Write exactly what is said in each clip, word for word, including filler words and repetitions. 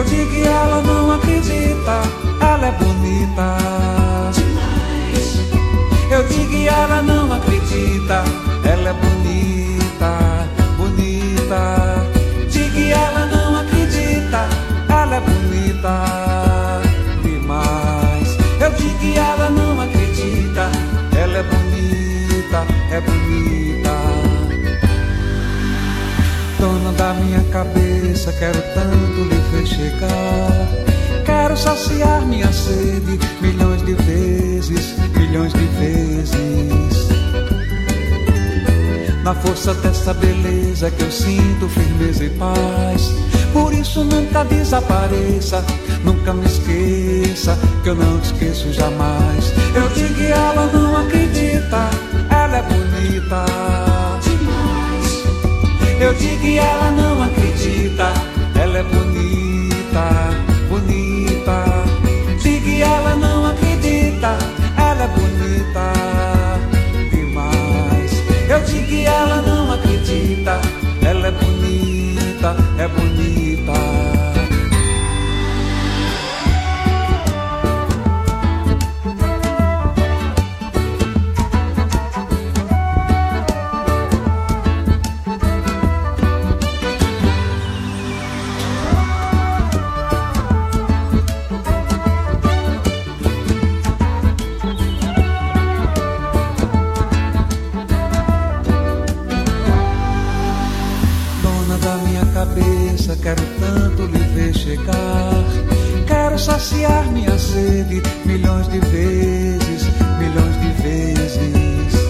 Eu digo e ela não acredita, ela é bonita demais. Eu digo e ela não acredita, ela é bonita, bonita. Digo e ela não acredita, ela é bonita demais. Eu digo e ela não acredita, ela é bonita, é bonita. Dona da minha cabeça, quero tanto lhe ver chegar. Quero saciar minha sede milhões de vezes, milhões de vezes. Na força dessa beleza que eu sinto firmeza e paz. Por isso nunca desapareça, nunca me esqueça, que eu não te esqueço jamais. Eu digo que ela não acredita, ela é bonita demais. Eu digo que ela não acredita, ela é bonita, bonita. Digo que ela não acredita, ela é bonita demais. Eu digo que ela não acredita, ela é bonita, é bonita. Quero tanto lhe ver chegar. Quero saciar minha sede milhões de vezes, milhões de vezes.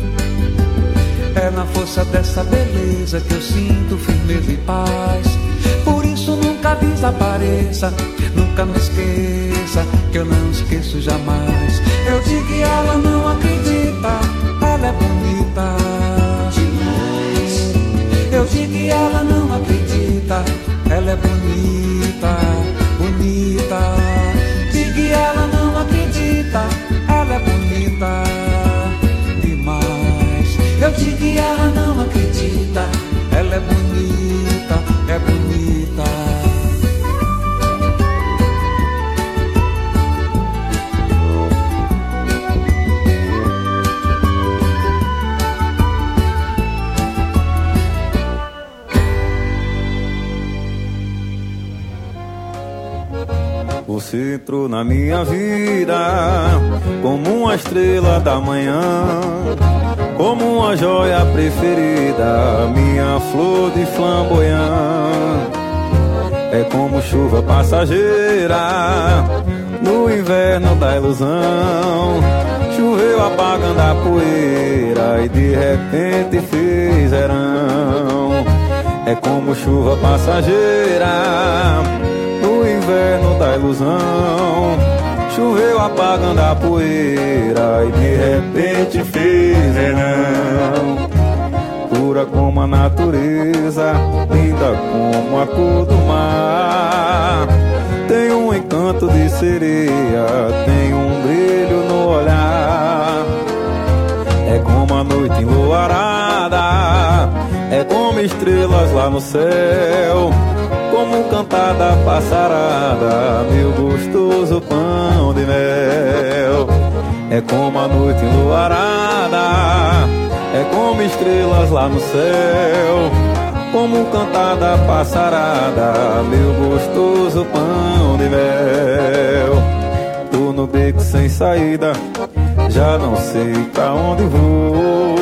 É na força dessa beleza que eu sinto firmeza e paz. Por isso nunca desapareça, nunca me esqueça, que eu não esqueço jamais. Eu digo que ela não acredita, ela é bonita demais. Eu digo que ela não acredita, ela é bonita, bonita. Digo que ela não acredita, ela é bonita demais. Eu digo que ela não acredita, ela é bonita, é bonita. Você entrou na minha vida como uma estrela da manhã, como uma joia preferida, minha flor de flamboyant. É como chuva passageira no inverno da ilusão. Choveu apagando a poeira e de repente fez verão. É como chuva passageira no inverno da ilusão. Choveu apagando a poeira e de repente fez verão. Pura como a natureza, linda como a cor do mar. Tem um encanto de sereia, tem um brilho no olhar. É como a noite enluarada, é como estrelas lá no céu, como um cantar da passarada, meu gostoso pão de mel. É como a noite enluarada, é como estrelas lá no céu, como um cantar da passarada, meu gostoso pão de mel. Tô no beco sem saída, já não sei pra onde vou.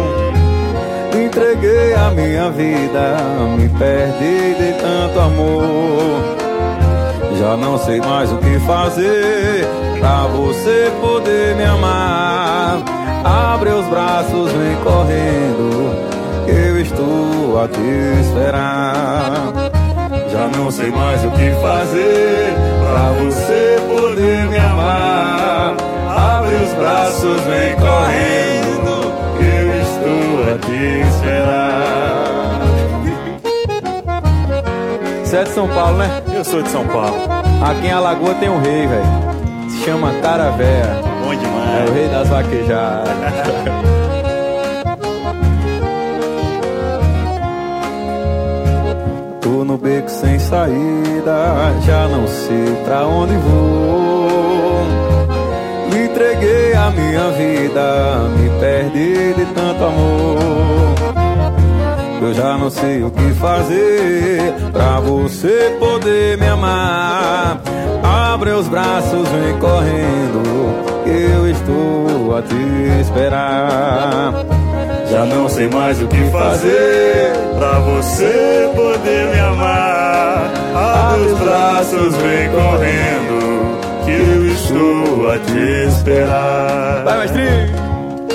Entreguei a minha vida, me perdi de tanto amor. Já não sei mais o que fazer pra você poder me amar. Abre os braços, vem correndo, eu estou a te esperar. Já não sei mais o que fazer pra você poder me amar. Abre os braços, vem correndo, eu estou a te esperar. Você é de São Paulo, né? Eu sou de São Paulo. Aqui em Alagoas tem um rei, velho. Se chama Caravéia. Bom demais. É o rei das vaquejadas. tô no beco sem saída, já não sei pra onde vou. Me entreguei a minha vida, me perdi de tanto amor. Eu já não sei o que fazer pra você poder me amar. Abre os braços, vem correndo, eu estou a te esperar. Já não sei mais o que fazer pra você poder me amar. Abre os braços, vem correndo, que eu estou a te esperar. Vai, mestrinho!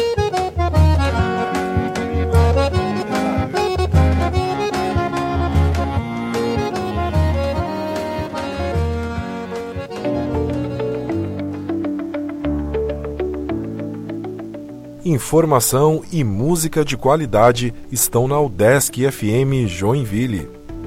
Informação e música de qualidade estão na Udesc F M Joinville.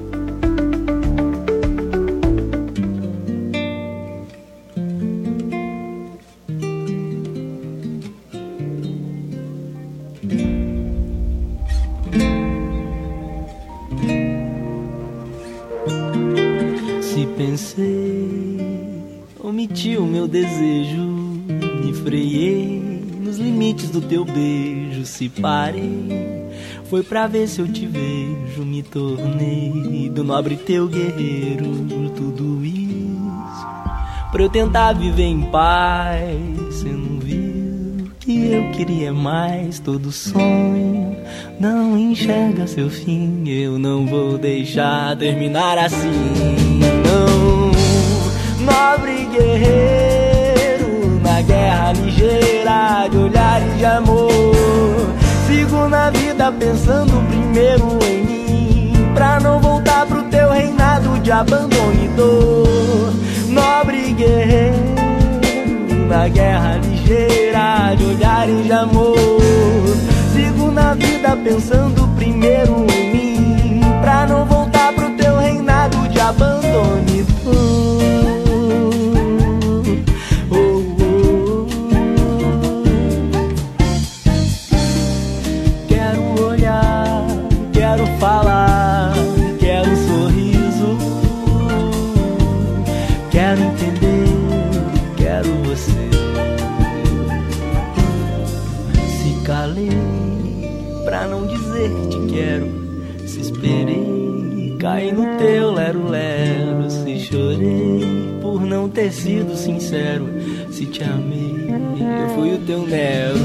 Se pensei, omiti o meu desejo, me freiei nos limites do teu beijo. Se parei, foi pra ver se eu te vejo. Me tornei do nobre teu guerreiro. Tudo isso pra eu tentar viver em paz. Cê não viu que eu queria mais. Todo sonho não enxerga seu fim. Eu não vou deixar terminar assim. Não, nobre guerreiro, na guerra ligeira de olhar e de amor. Sigo na vida pensando primeiro em mim, pra não voltar pro teu reinado de abandono e dor. Nobre guerreiro, na guerra ligeira de olhar e de amor. Sigo na vida pensando primeiro em mim, pra não voltar pro teu reinado de abandono e dor. Falar, quero um sorriso, quero entender, quero você. Se calei pra não dizer te quero, se esperei, caí no teu lero-lero. Se chorei por não ter sido sincero, se te amei, eu fui o teu Nero.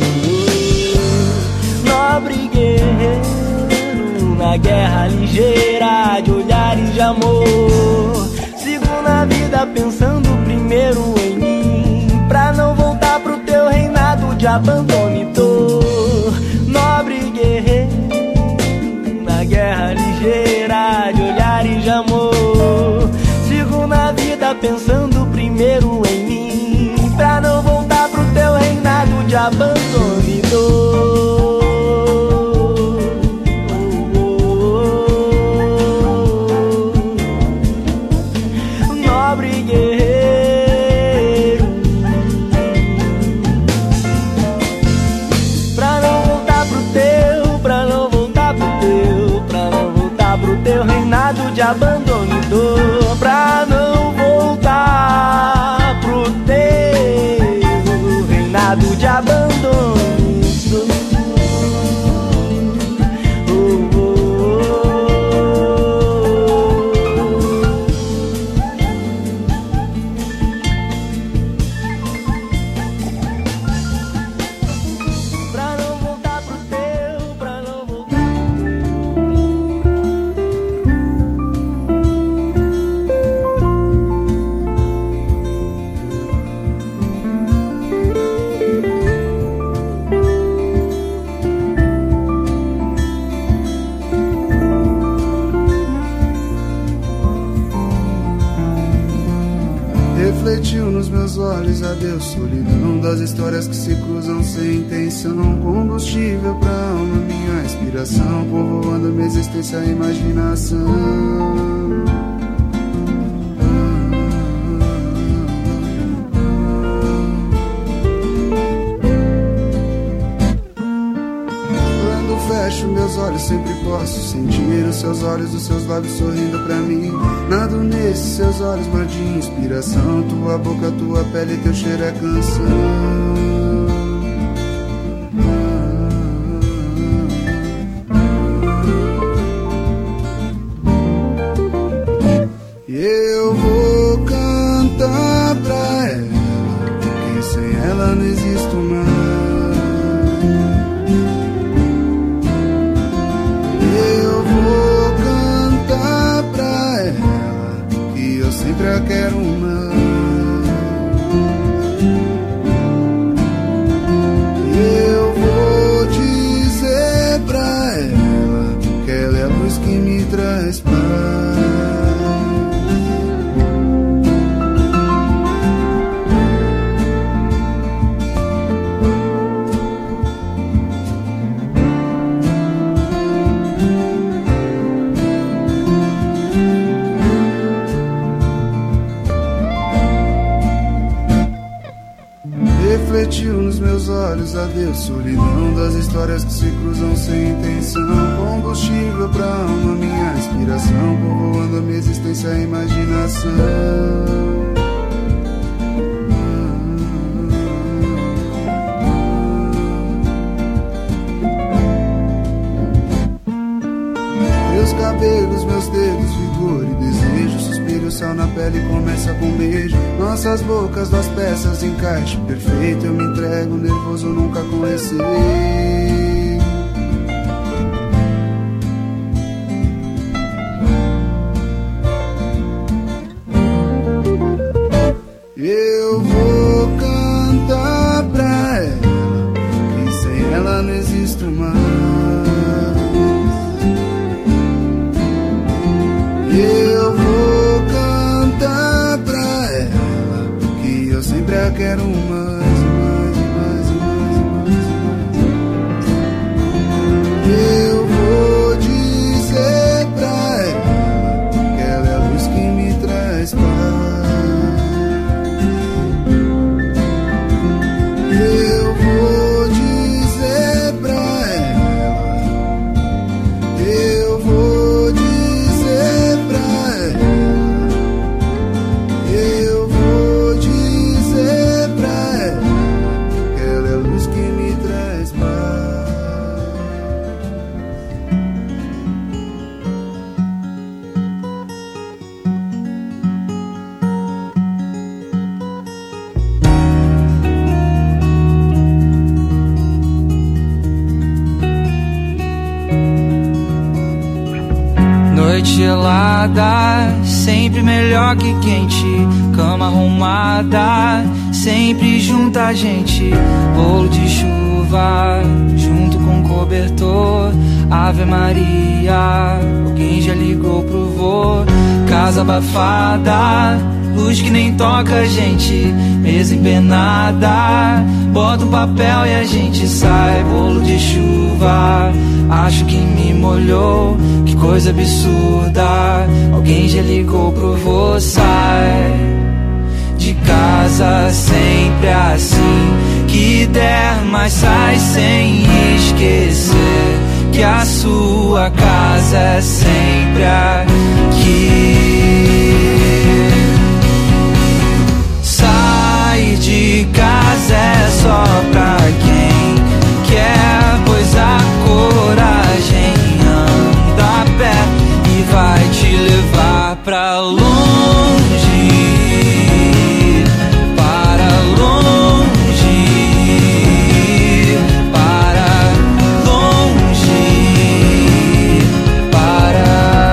Nobre guerreiro, na guerra ligeira de olhares de amor. Sigo na vida pensando primeiro em mim, pra não voltar pro teu reinado de abandono e dor. Nobre guerreiro, na guerra ligeira de olhares de amor. Sigo na vida pensando primeiro em mim, pra não voltar pro teu reinado de abandono e dor. De abandono e dor, pra não voltar pro teu reinado de abandono e dor. Oh, oh, oh. Pra não voltar pro teu, pra não voltar. Refletiu nos meus olhos, adeus solidão, das histórias que se cruzam sem intenção. Combustível pra alma, minha inspiração, povoando minha existência, a imaginação. Fecho meus olhos sempre posso sentir os seus olhos, os seus lábios sorrindo pra mim. Nado nesses seus olhos, mar de inspiração. Tua boca, tua pele, teu cheiro é canção. Eu vou cantar pra ela, que sem ela não existo mais. Eu vou cantar pra ela, que eu sempre a quero mais. Eu vou dizer pra ela que ela é a luz que me traz paz. Refletiu nos meus olhos, adeus, solidão das histórias que se cruzam sem intenção. Combustível pra alma, minha inspiração, povoando a minha existência, a imaginação. Meus cabelos, meus dedos, vigor e desejo, suspiro, sal na pele, começa com beijo. Nossas bocas, duas peças, encaixe perfeito. Eu me entrego, nervoso, nunca com receio. Eu vou cantar pra ela, que sem ela não existo mais. Eu vou cantar pra ela, que eu sempre a quero mais, mais, mais, mais, mais, mais. Eu vou dizer pra ela que ela é a luz que me traz paz. Eu vou dizer pra ela, eu vou dizer pra ela, eu vou dizer pra ela que ela é a luz que me traz paz. Noite gelada, sempre melhor que quente. Cama arrumada, sempre junto a gente. Bolo de chuva, junto com cobertor. Ave Maria, alguém já ligou pro vô. Casa abafada, luz que nem toca a gente. Mesa empenada, bota um papel e a gente sai. Bolo de chuva, acho que me molhou. Que coisa absurda, alguém já ligou pro vô. Sai de casa sempre assim, que der, mas sai sem esquecer que a sua casa é sempre aqui. Sair de casa é só pra quem quer, pois a coragem anda a pé e vai te levar pra longe, para longe, para longe, para.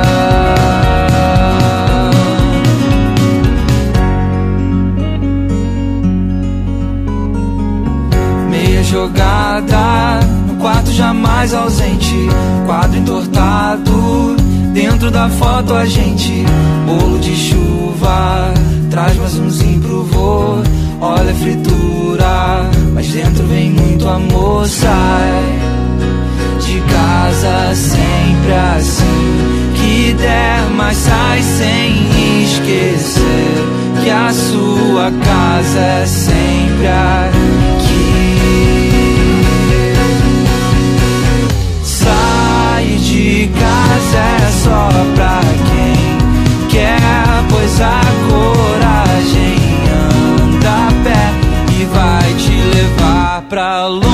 Meia jogada no quarto, jamais ausente. Quadro entortado, dentro da foto a gente. Bolo de chuva, traz mais umzinho pro vô. Olha a fritura, mas dentro vem muito amor. Sai de casa sempre assim, que der, mas sai sem esquecer que a sua casa é sempre aqui. Sai de essa coragem anda a pé e vai te levar pra longe.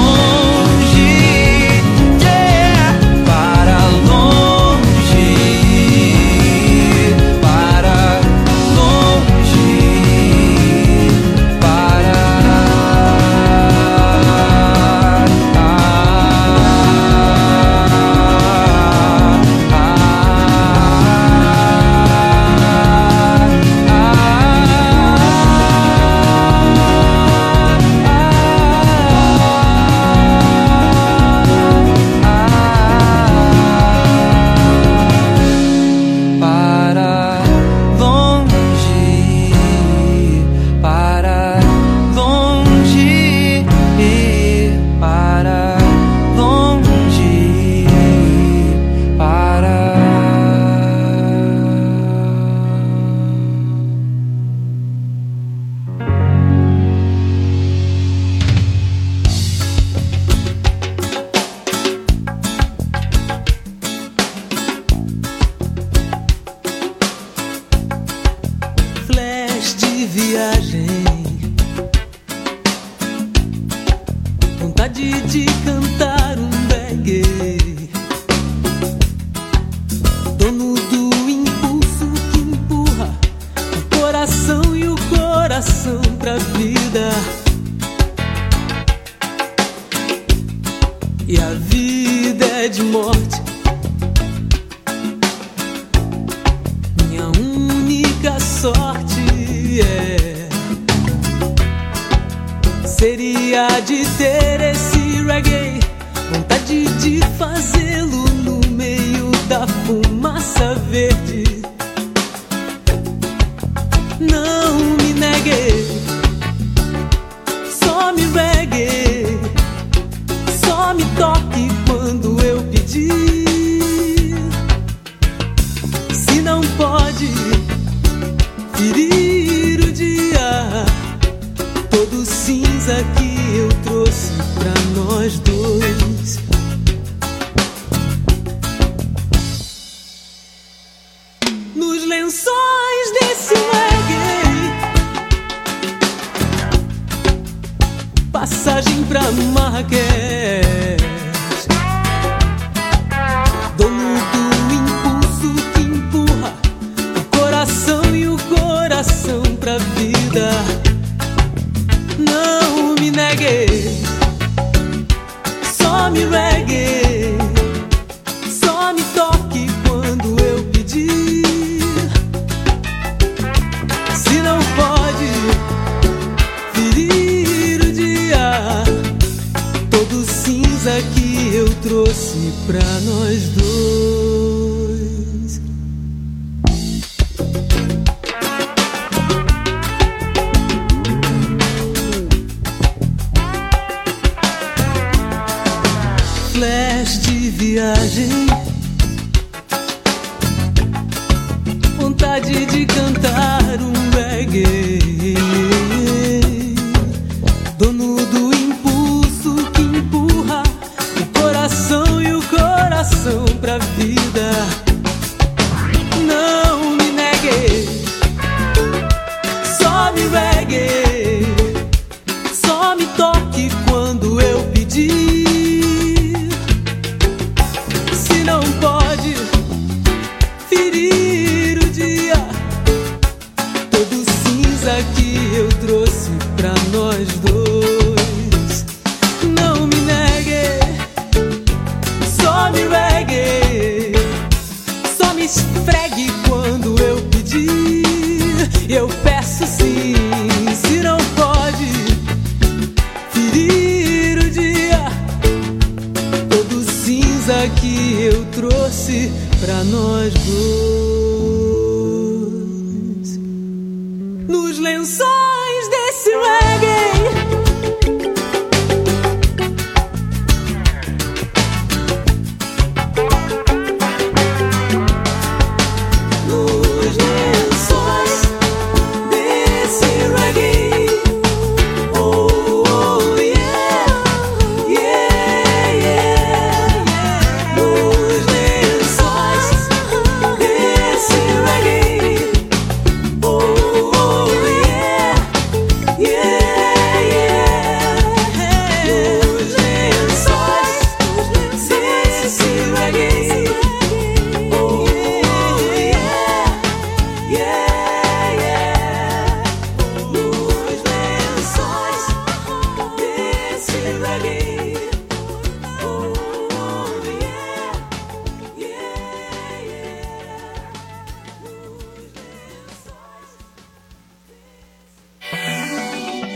Oh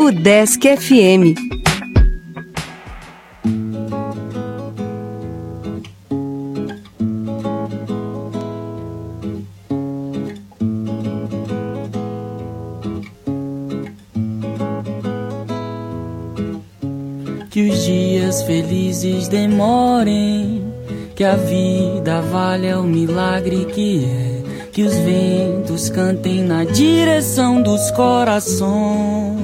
Udesc F M. Que os dias felizes demorem, que a vida valha o milagre que é, que os ventos cantem na direção dos corações,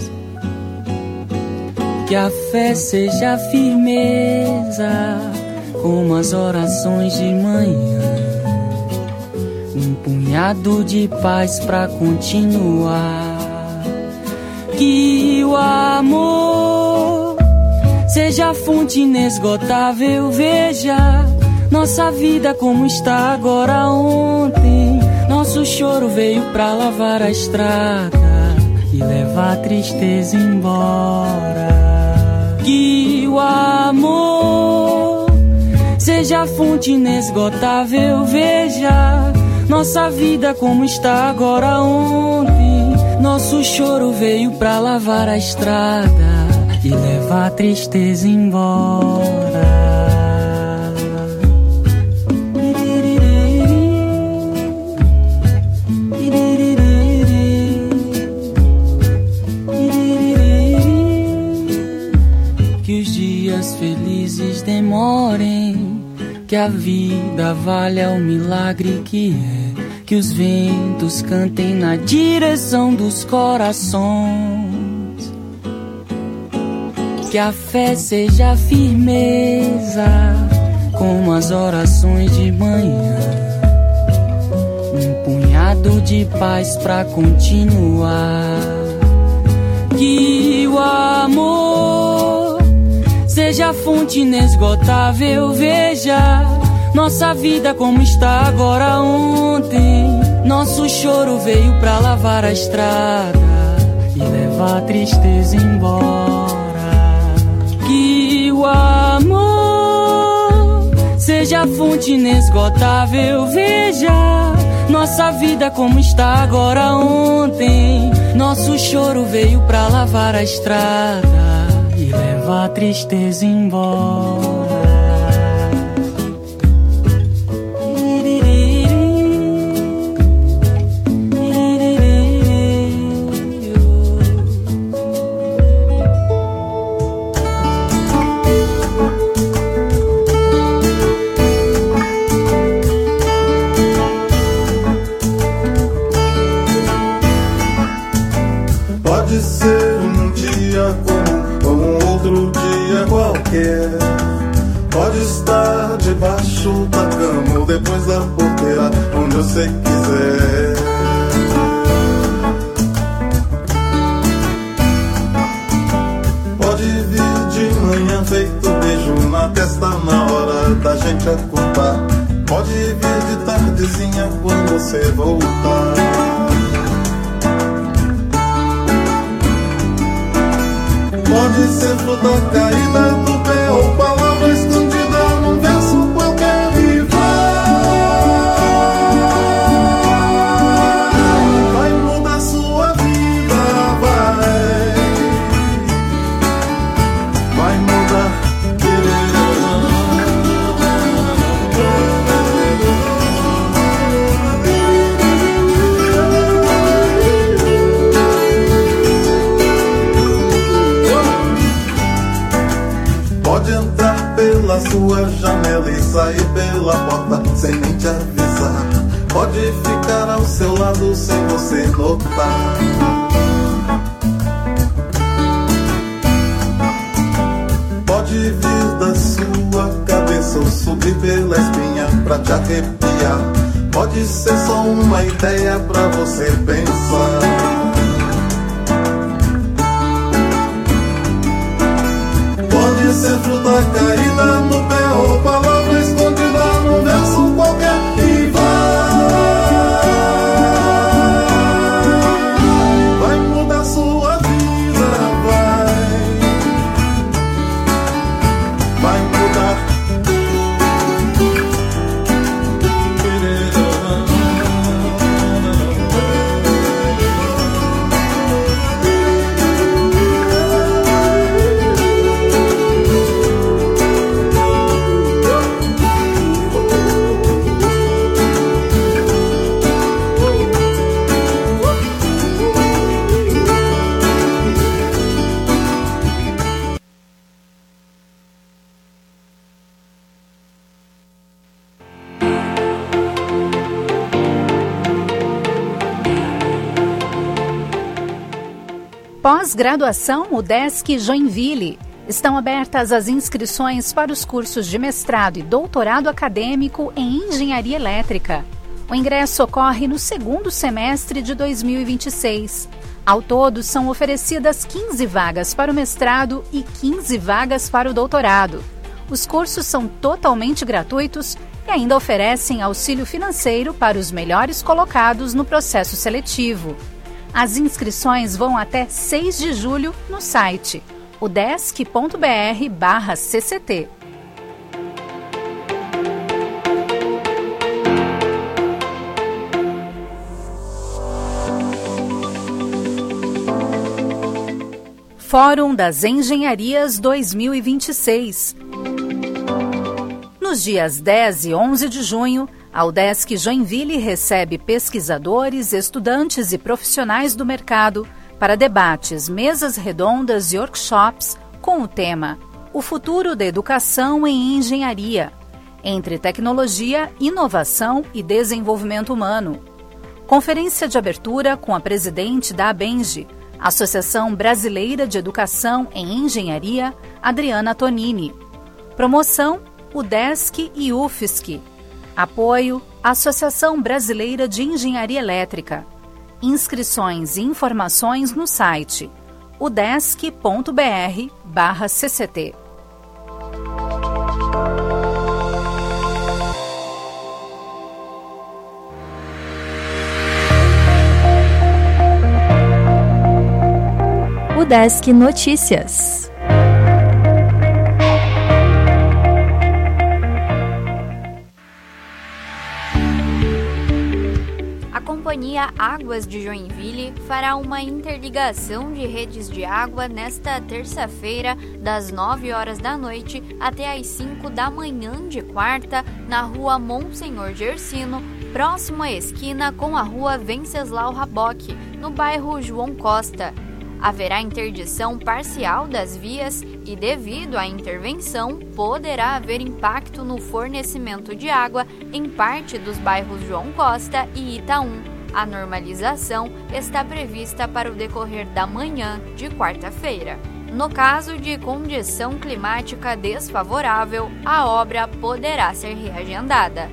que a fé seja firmeza, como as orações de manhã, um punhado de paz pra continuar, que o amor seja a fonte inesgotável, veja nossa vida como está agora. Ontem nosso choro veio pra lavar a estrada e levar a tristeza embora. Que o amor seja a fonte inesgotável, veja nossa vida como está agora. Ontem nosso choro veio pra lavar a estrada e levar a tristeza embora. Que os dias felizes demorem, que a vida valha o milagre que é, que os ventos cantem na direção dos corações, que a fé seja firmeza, como as orações de manhã, um punhado de paz pra continuar. Que o amor seja a fonte inesgotável, veja nossa vida como está agora. Ontem nosso choro veio pra lavar a estrada e levar a tristeza embora. Que o amor seja a fonte inesgotável, veja nossa vida como está agora. Ontem nosso choro veio pra lavar a estrada e levar a tristeza embora. Pode ser um dia comum ou um outro dia qualquer. Pode estar debaixo da cama ou depois da porteira, onde você quiser. Pode vir de manhã feito beijo na testa na hora da gente acordar. Pode vir de tardezinha quando você voltar. Pode ser fruta caída do pé ou palavra escondida num verso qualquer e vai. Vai mudar sua vida, vai. Vai mudar, pode entrar pela sua janela e sair pela porta sem nem te avisar. Pode ficar ao seu lado sem você notar. Pode vir da sua cabeça ou subir pela espinha pra te arrepiar. Pode ser só uma ideia pra você pensar. Pode ser fruta caída no pé ou palavra escondida num verso qualquer e vai. Vai mudar sua vida, vai. Vai mudar. Pós-graduação UDESC Joinville. Estão abertas as inscrições para os cursos de mestrado e doutorado acadêmico em engenharia elétrica. O ingresso ocorre no segundo semestre de dois mil e vinte e seis. Ao todo, são oferecidas quinze vagas para o mestrado e quinze vagas para o doutorado. Os cursos são totalmente gratuitos e ainda oferecem auxílio financeiro para os melhores colocados no processo seletivo. As inscrições vão até seis de julho no site udesc.br barra cct. Fórum das Engenharias dois mil e vinte e seis. Nos dias dez e onze de junho, a UDESC Joinville recebe pesquisadores, estudantes e profissionais do mercado para debates, mesas redondas e workshops com o tema O Futuro da Educação em Engenharia, entre tecnologia, inovação e desenvolvimento humano. Conferência de abertura com a presidente da ABENGE, Associação Brasileira de Educação em Engenharia, Adriana Tonini. Promoção, UDESC e U F S C. Apoio, Associação Brasileira de Engenharia Elétrica. Inscrições e informações no site udesc.br barra cct. UDESC Notícias. A Companhia Águas de Joinville fará uma interligação de redes de água nesta terça-feira, das nove horas da noite até as cinco da manhã de quarta, na rua Monsenhor Gersino, próximo à esquina com a rua Venceslau Rabock, no bairro João Costa. Haverá interdição parcial das vias e, devido à intervenção, poderá haver impacto no fornecimento de água em parte dos bairros João Costa e Itaú. A normalização está prevista para o decorrer da manhã de quarta-feira. No caso de condição climática desfavorável, a obra poderá ser reagendada.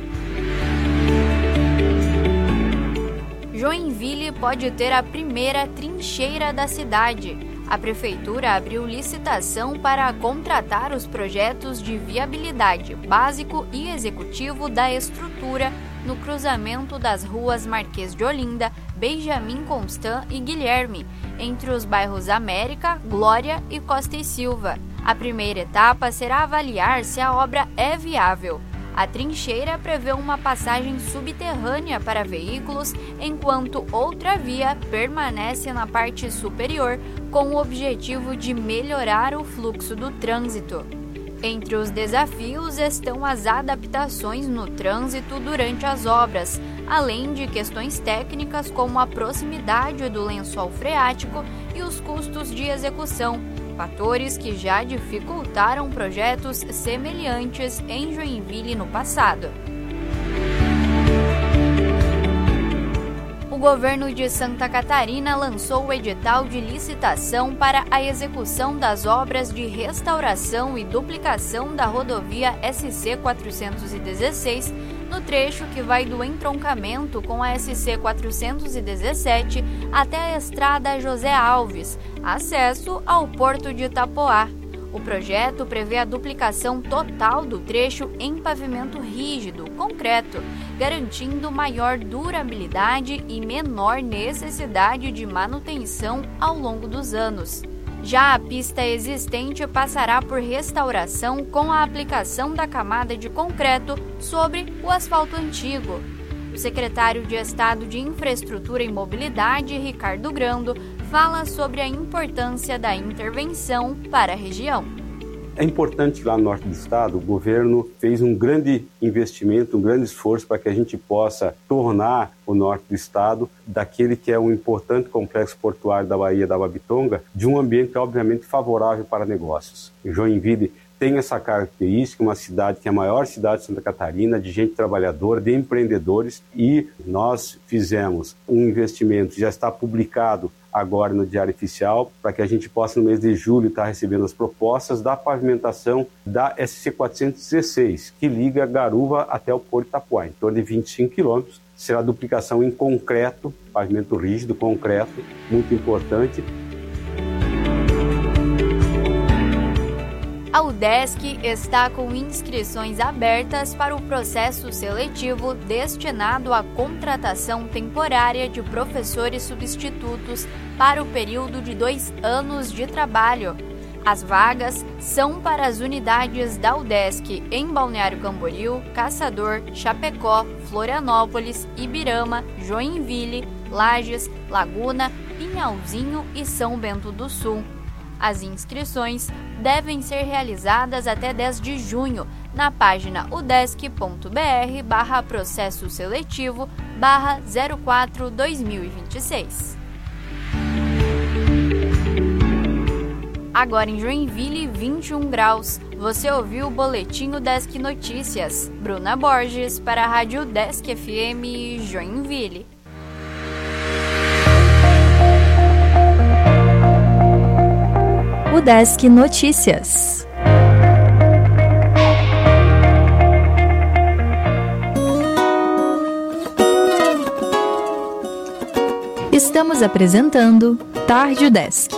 Joinville pode ter a primeira trincheira da cidade. A Prefeitura abriu licitação para contratar os projetos de viabilidade básico e executivo da estrutura no cruzamento das ruas Marquês de Olinda, Benjamin Constant e Guilherme, entre os bairros América, Glória e Costa e Silva. A primeira etapa será avaliar se a obra é viável. A trincheira prevê uma passagem subterrânea para veículos, enquanto outra via permanece na parte superior, com o objetivo de melhorar o fluxo do trânsito. Entre os desafios estão as adaptações no trânsito durante as obras, além de questões técnicas como a proximidade do lençol freático e os custos de execução, fatores que já dificultaram projetos semelhantes em Joinville no passado. O governo de Santa Catarina lançou o edital de licitação para a execução das obras de restauração e duplicação da rodovia S C quatrocentos e dezesseis, no trecho que vai do entroncamento com a S C quatrocentos e dezessete até a estrada José Alves, acesso ao porto de Itapoá. O projeto prevê a duplicação total do trecho em pavimento rígido, concreto, garantindo maior durabilidade e menor necessidade de manutenção ao longo dos anos. Já a pista existente passará por restauração com a aplicação da camada de concreto sobre o asfalto antigo. O secretário de Estado de Infraestrutura e Mobilidade, Ricardo Grando, fala sobre a importância da intervenção para a região. É importante que lá no norte do estado o governo fez um grande investimento, um grande esforço para que a gente possa tornar o norte do estado daquele que é um importante complexo portuário da Baía da Babitonga, de um ambiente obviamente favorável para negócios. Joinville tem essa característica, uma cidade que é a maior cidade de Santa Catarina, de gente trabalhadora, de empreendedores, e nós fizemos um investimento, já está publicado agora no Diário Oficial, para que a gente possa no mês de julho estar recebendo as propostas da pavimentação da S C quatrocentos e dezesseis, que liga Garuva até o Porto Itapuã, em torno de vinte e cinco quilômetros. Será duplicação em concreto, pavimento rígido, concreto, muito importante. A UDESC está com inscrições abertas para o processo seletivo destinado à contratação temporária de professores substitutos para o período de dois anos de trabalho. As vagas são para as unidades da UDESC em Balneário Camboriú, Caçador, Chapecó, Florianópolis, Ibirama, Joinville, Lages, Laguna, Pinhalzinho e São Bento do Sul. As inscrições devem ser realizadas até dez de junho na página udesc.br barra processo seletivo barra zero quatro dois mil e vinte e seis. Agora em Joinville, vinte e um graus. Você ouviu o Boletim UDESC Notícias. Bruna Borges para a Rádio UDESC F M Joinville. UDESC Notícias. Estamos apresentando Tarde UDESC.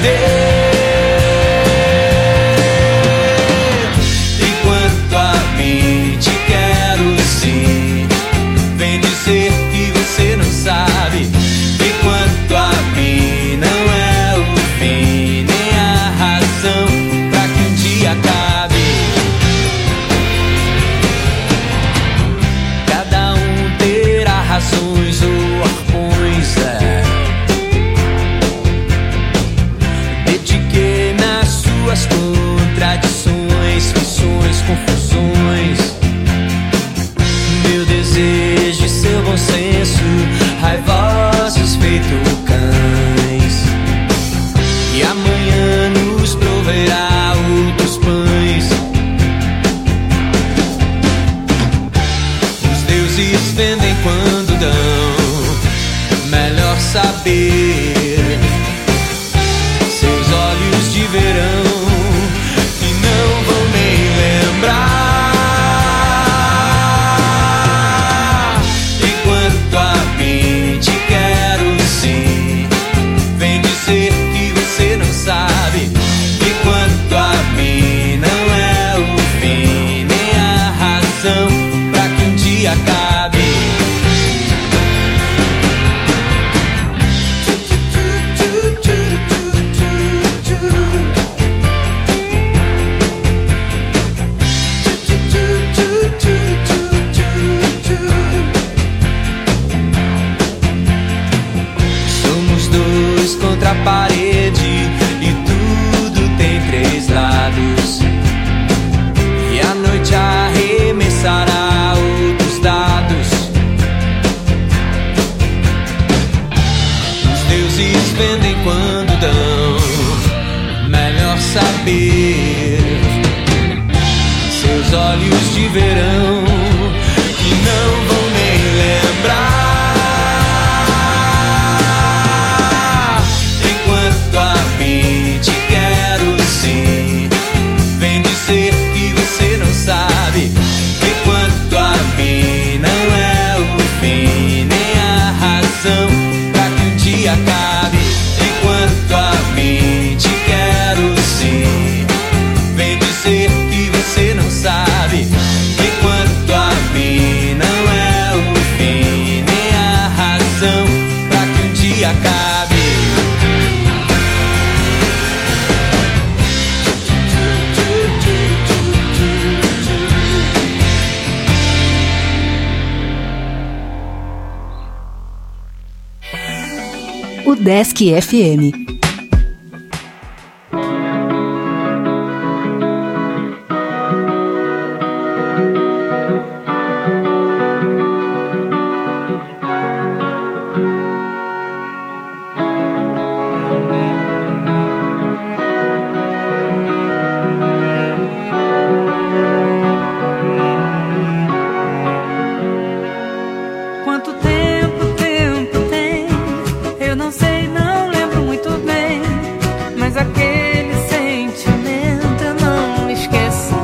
Enquanto a mim te quero sim, vem dizer que você não sabe. Enquanto a mim não é o fim, nem a razão pra que um dia acabe. Cada um terá razões ou arpões, é. Dediquei nas suas contradições, fissões, confusões. Meu desejo e seu bom senso, raivosos feito cães. E amanhã nos proverá outros pães. Os deuses vendem quando dão, melhor saber. Seus olhos de verão que não vão nem lembrar. Enquanto a mim te quero sim, vem dizer que você não sabe. Enquanto a mim não é o fim, nem a razão pra que um dia acabe. Somos dois contra a parede e tudo tem três lados. E a noite arremessará outros dados. Os deuses vendem quando dão, melhor saber. Seus olhos de verão que não vão nem lembrar. Enquanto a mim te quero sim, vem dizer que você não sabe. Enquanto a mim não é o fim, nem a razão pra que um dia acabe. Enquanto a mim te quero sim, vem dizer que você não sabe. Enquanto a mim não é o fim, nem a razão pra que um dia acabe. O Desk F M. Quanto tempo, tempo tem? Eu não sei, não lembro muito bem. Mas aquele sentimento eu não esqueço.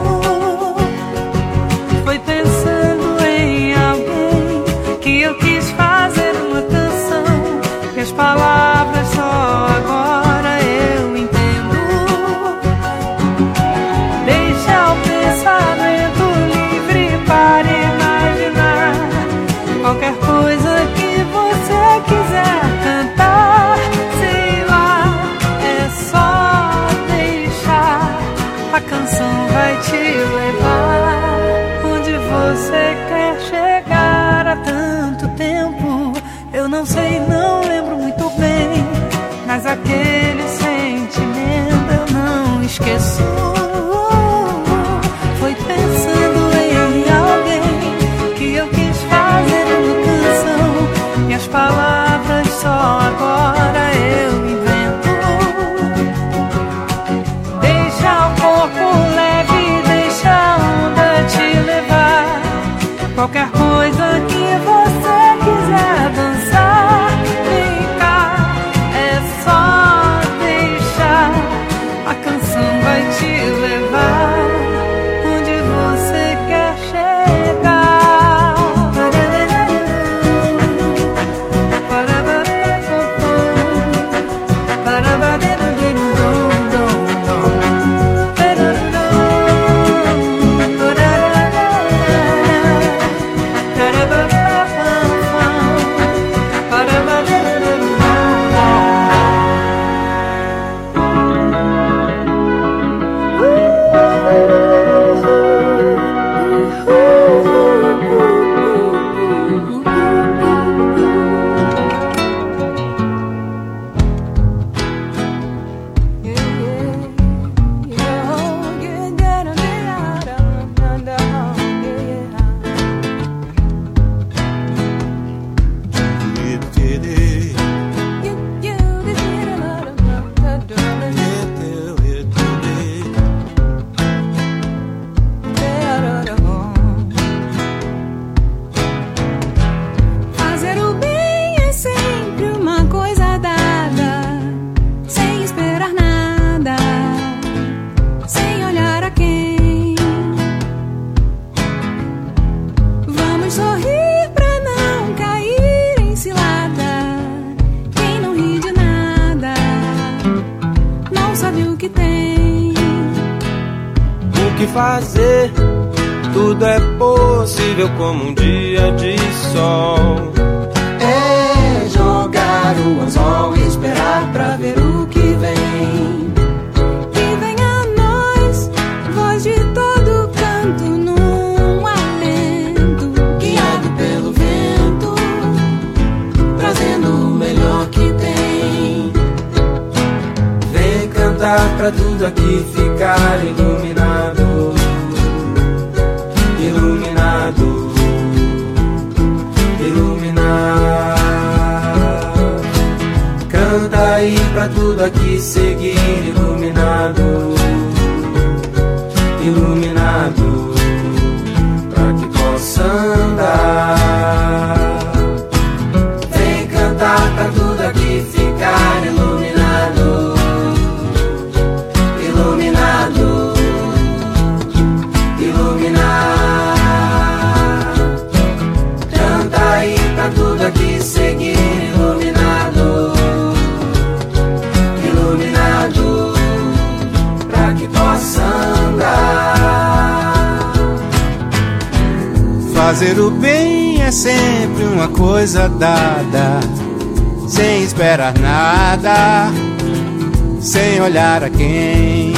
Foi pensando em alguém que eu quis fazer uma canção. E as palavras só agora eu entendo. Deixa o pensamento livre para imaginar qualquer coisa que você quiser cantar. Sei lá, é só deixar. A canção vai te levar onde você quer chegar. Há tanto tempo, eu não sei, não lembro muito bem. Mas aquele sentimento eu não esqueço. Foi pensando em alguém que eu quis fazer uma canção. E as palavras só agora eu invento. Deixa o corpo leve, deixa a onda te levar. Qualquer coisa que você quiser dançar, vem cá, é só deixar. A canção vai te sabe o que tem. O que fazer? Tudo é possível como um dia de sol. É jogar o anzol e esperar pra ver o que vem. Que venha a nós, voz de todo canto num alento, guiado pelo vento, trazendo o melhor que tem. Vem cantar pra tudo aqui ficar iluminado. Iluminado, iluminar. Canta aí pra tudo aqui seguir iluminado, iluminado, pra que possa andar. Vem cantar pra tudo aqui ficar iluminado, iluminado, iluminar. Tudo aqui seguir iluminado, iluminado, pra que possa andar. Fazer o bem é sempre uma coisa dada, sem esperar nada, sem olhar a quem.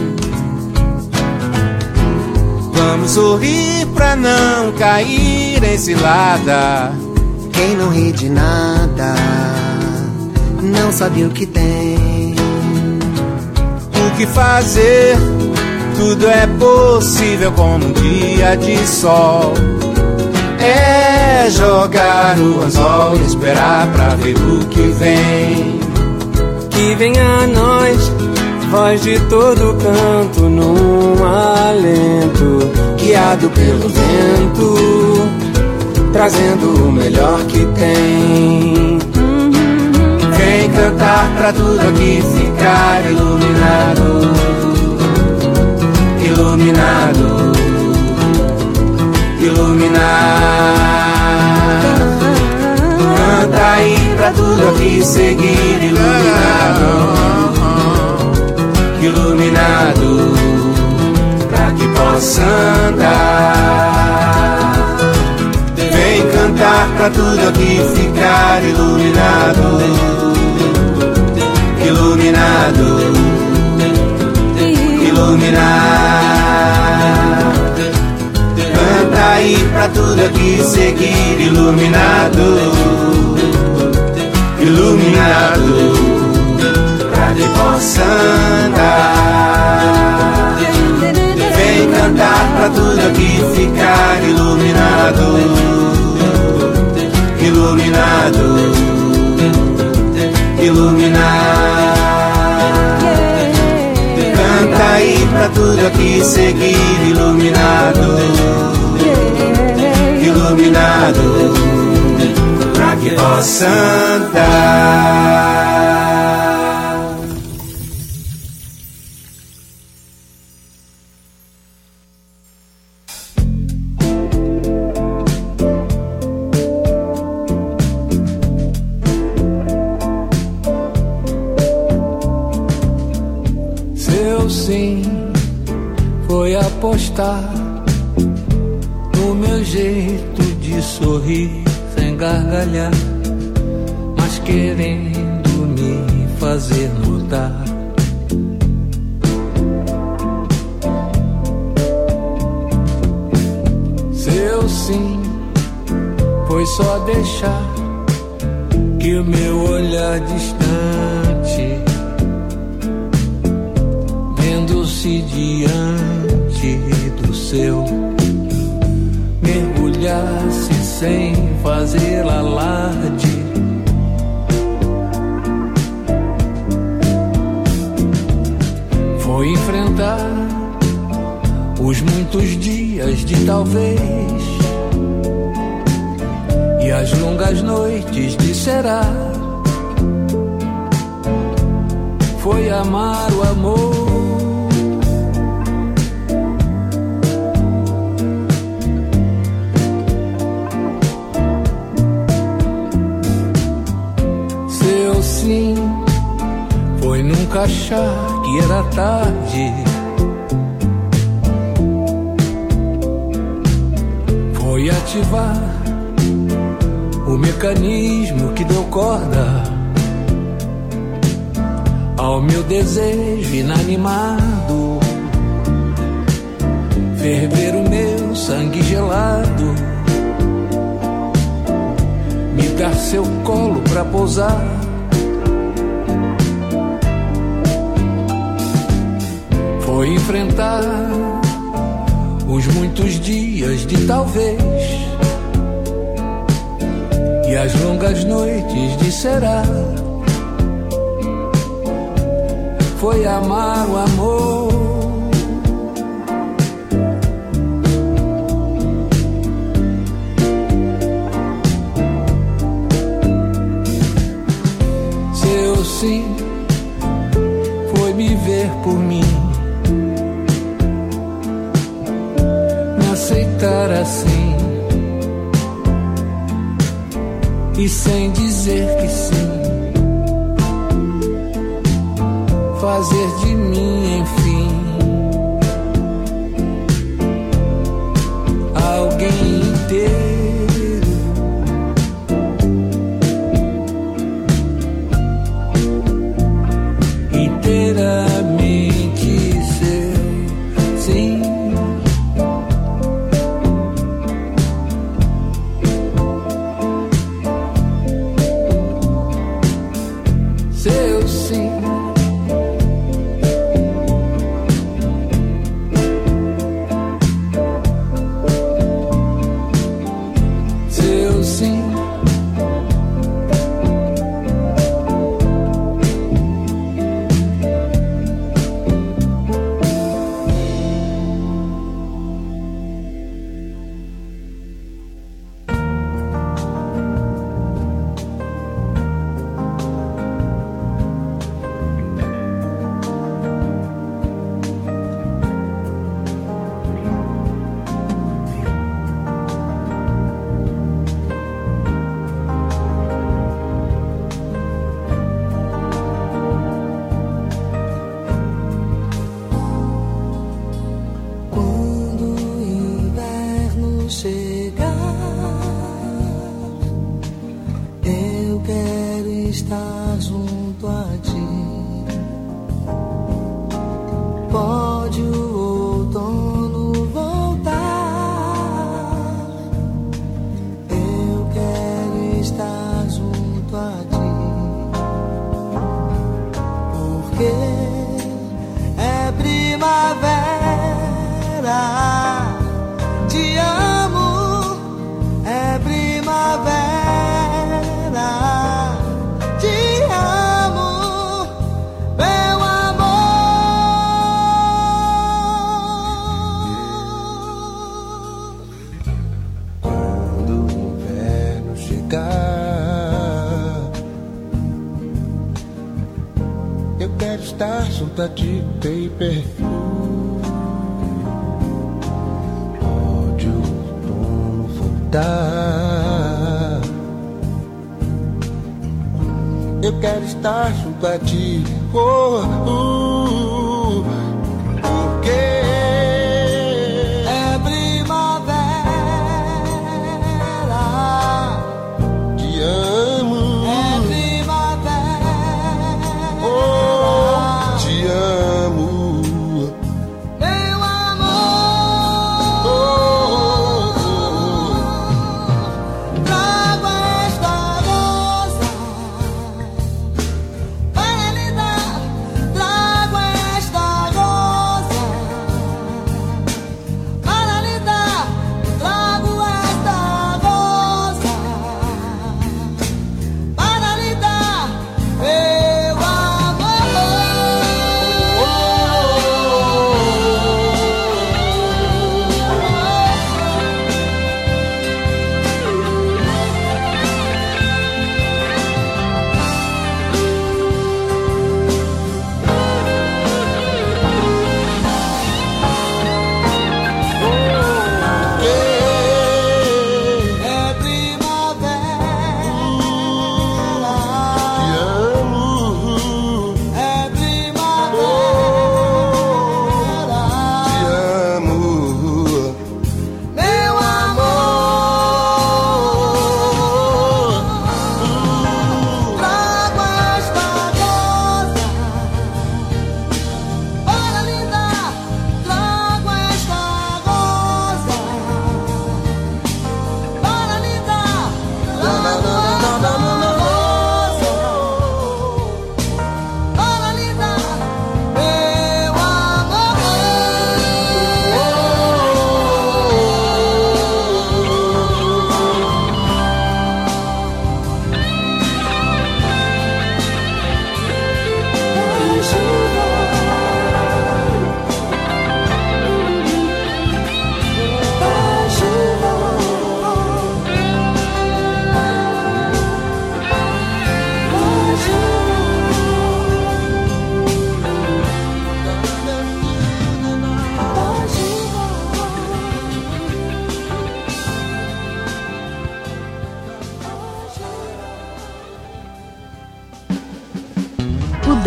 Vamos sorrir pra não cair em cilada. Quem não ri de nada não sabe o que tem. O que fazer? Tudo é possível como um dia de sol. É jogar o anzol e esperar pra ver o que vem. Que venha a nós, voz de todo canto num alento, guiado pelo vento, trazendo o melhor que tem. Vem cantar pra tudo aqui ficar iluminado, iluminado, iluminar. Canta aí pra tudo aqui seguir iluminado, iluminado, pra que possa andar. Vem cantar pra tudo aqui ficar iluminado, iluminado, iluminar. Canta aí pra tudo aqui seguir iluminado, iluminado, pra que possa andar. Vem cantar pra tudo aqui ficar iluminado, iluminado, iluminar. Canta aí pra tudo aqui seguir iluminado, iluminado, pra que possa andar. Foi apostar no meu jeito de sorrir sem gargalhar, mas querendo me fazer notar. Seu sim foi só deixar que o meu olhar distante, vendo-se diante do seu, mergulhasse sem fazer alarde. Foi enfrentar os muitos dias de talvez e as longas noites de será. Foi amar o amor, sim, foi num nunca achar que era tarde. Foi ativar o mecanismo que deu corda ao meu desejo inanimado, ferver o meu sangue gelado, me dar seu colo pra pousar. Foi enfrentar os muitos dias de talvez e as longas noites de será. Foi amar o amor. Seu sim foi me ver por mim, me aceitar assim e sem dizer que sim, fazer de mim, enfim, alguém inteiro, inteiramente seu, sim. Seu sim. De paper, pode o outono voltar. Eu quero estar junto a ti, oh, uh, porque é primavera. Te amo. É primavera. Oh, te amo. Meu amor. Oh, oh, oh. Trago esta rosa para lhe dar. Trago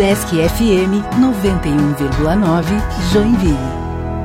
Udesc F M noventa e um vírgula nove, Joinville.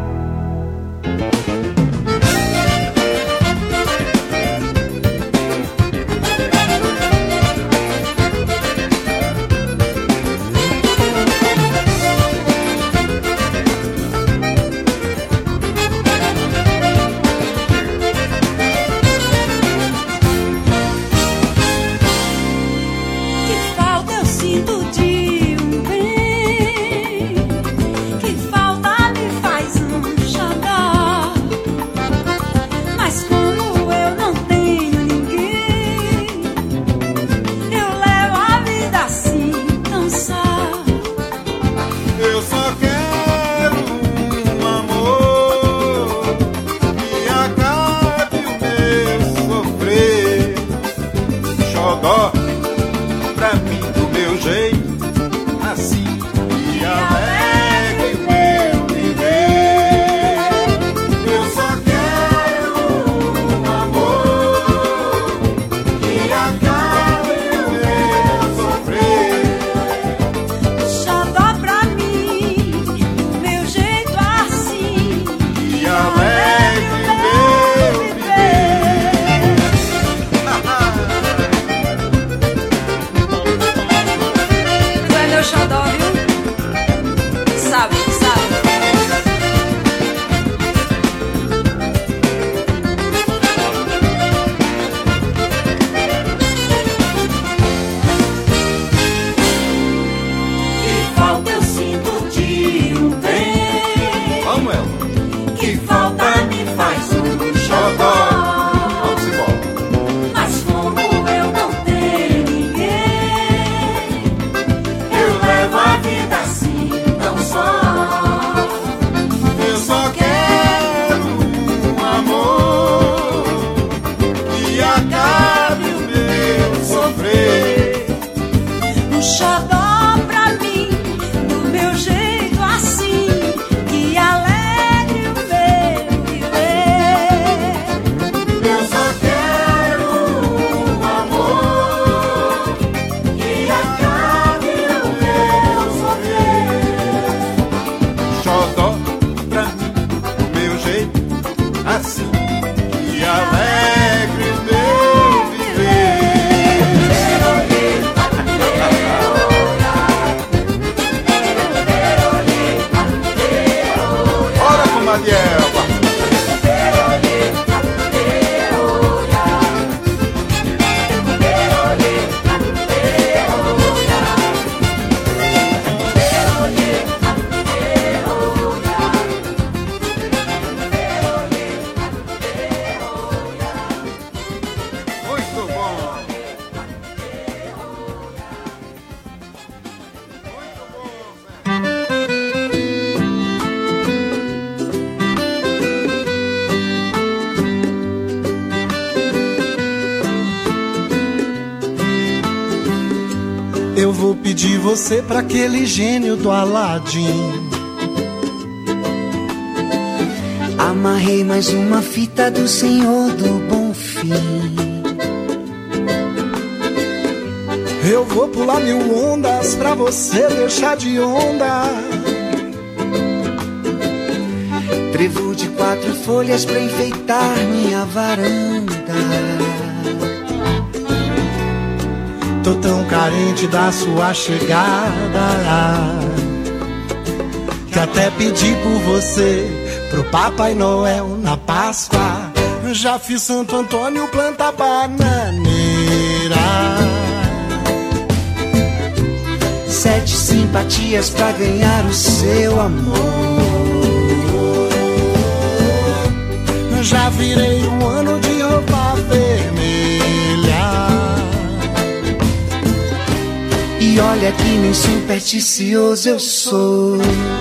Eu vou pedir você pra aquele gênio do Aladim. Amarrei mais uma fita do Senhor do Bom Fim. Eu vou pular mil ondas pra você deixar de onda. Trevo de quatro folhas pra enfeitar minha varanda. Tô tão carente da sua chegada que até pedi por você pro Papai Noel na Páscoa. Já fiz Santo Antônio planta bananeira. Sete simpatias pra ganhar o seu amor. Já virei um ano de roupa vermelha. E olha que nem supersticioso eu sou.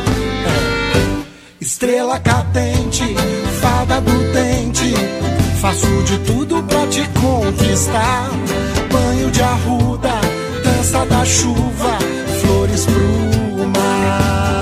Estrela cadente, fada do dente, faço de tudo pra te conquistar. Banho de arruda, dança da chuva, flores pro mar.